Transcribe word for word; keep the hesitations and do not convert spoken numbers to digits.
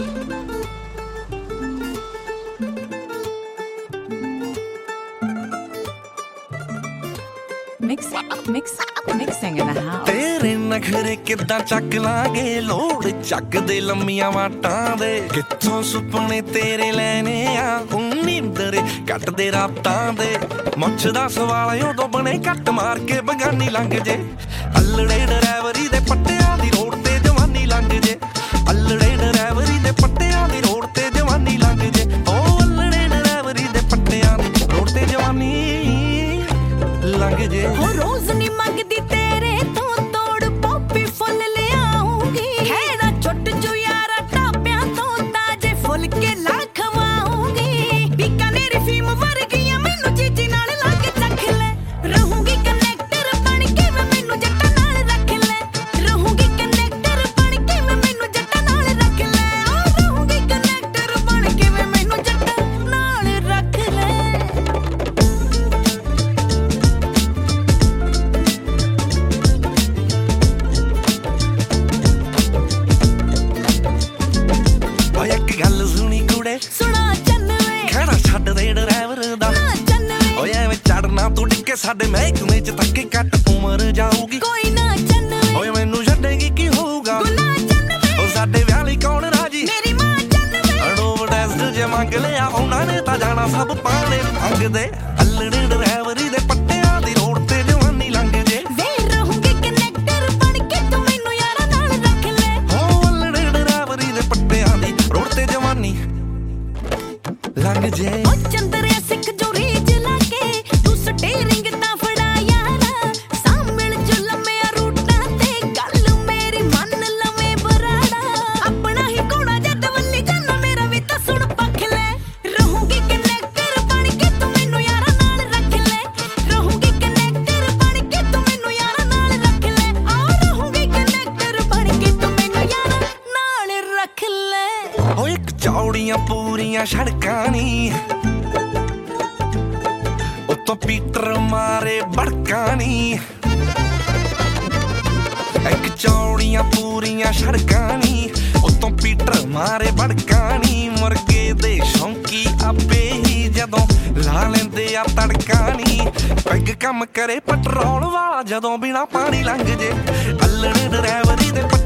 Mixing, mix, mixing in the house. तेरे नखरे किद्दां चक लांगे लोड़ चक दे लम्मियां वाटां दे कित्थों सुपने तेरे लैने आ नींदरे कट दे रातां दे मुछ दा सवाल उदों बने कट मार के बगानी लंघ जे अल्लड़े ड्राइवरी दे पट्टियां दी रोड ते जवानी लंघ जे अल्लड़े ड्राइवरी दे पट्टियां दी रोड ते जवानी लंघ जे ओ अल्लड़े ड्राइवरी दे पट्टियां दी रोड ते जवानी लंघ जे हो रोज नी मंगदी तेरे तो तोड़ पॉपी फुल ले आऊंगी है ना छुट जो यारा टापियां तो ताजे फुल के ला खवाऊंगी बीकानेर फीम वर्गियां मैनू चीजी नाल लाके चख ले रहूंगी कनेक्टर बन के मैं मैनू जट्टां नाल रख ले रहूंगी कनेक्टर बन के मैं मैनू जट्टां नाल रख ले ओ रहूंगी कनेक्टर बन के मैं मैनू जट्टां नाल रख ले गल सुनी कुड़े सुना चन्नवे खड़ा छड्ड दे ड्राइवर दा चन्नवे ओए एवें चढ़ना तू डिक्के साडे महकमे च धक्के कट उमर जाऊगी कोई ना चन्नवे ओए मैनू छड्डेगी की होऊगा गुना चन्नवे ओ साडे विआह लई कौन राजी मेरी मां चन्नवे अडोब टेस्ट जे मंग लिया उन्हां ने तां जाना सब पाले मंगदे अल्लड़े ड्राइवरी दे पट्टियां दी रोड ते जवानी लंघ जे वे रहूंगी कनेक्टर बन के तू मैनू यारा नाल रख ले ओ अल्लड़े ड्राइवरी दे पट्टियां दी रोड ते जवानी लंघ जे ओ चंदरे सिख जो रीज लाके तू स्टीयरिंग ता फड़ा यारा सामल जो लम्मे रूटां ते गल मेरी मन लवे बराड़ा अपना ही कोड़ा जद वल्ली जाना मेरा भी तां सुन पख ले रहूंगी कनेक्टर बन के तू मैनू यारा नाल रख ले रहूंगी कनेक्टर बन के तू मैनू यारा नाल रख ले आ रहूंगी कनेक्टर बन के तू मैनू यारा नाल रख ले ओ एक चौड़ियां पूरियां सड़कां नी उत्तों पीटर मारे बड़कां नी एक चौड़ियां पूरियां सड़कां नी उत्तों पीटर मारे बड़कां नी मुर्गे दे शौंकी आपे ही जदों ला लेंदे आ तड़कां नी पैग कम करे पेट्रोल वाला जदों बिना पानी लंघ जे अल्लड़े ड्राइवरी दे